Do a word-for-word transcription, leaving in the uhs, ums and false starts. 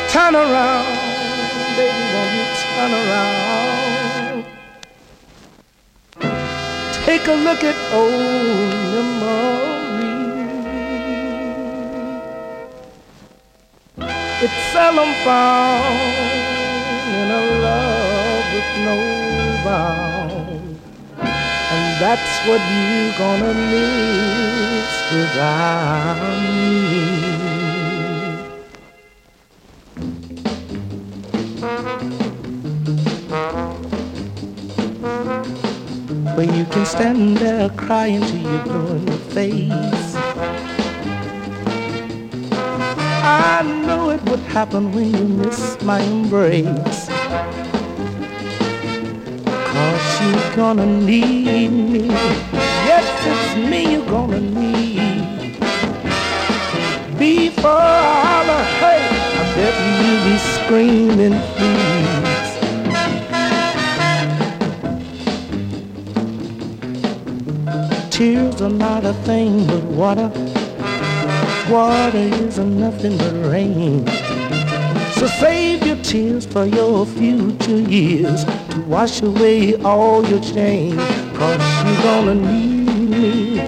Turn around, baby, won't you turn around? Take a look at old memory. It's seldom found in a love with no bound, and that's what you're gonna miss without me. When you can stand there crying till you're blue in the face, I know it would happen when you miss my embrace. Cause you're gonna need me. Yes, it's me you're gonna need. Before I holler, hey, I bet you'll be screaming, please. Tears are not a thing but water. Water isn't nothing but rain. So save your tears for your future years to wash away all your shame. Cause you're gonna need me.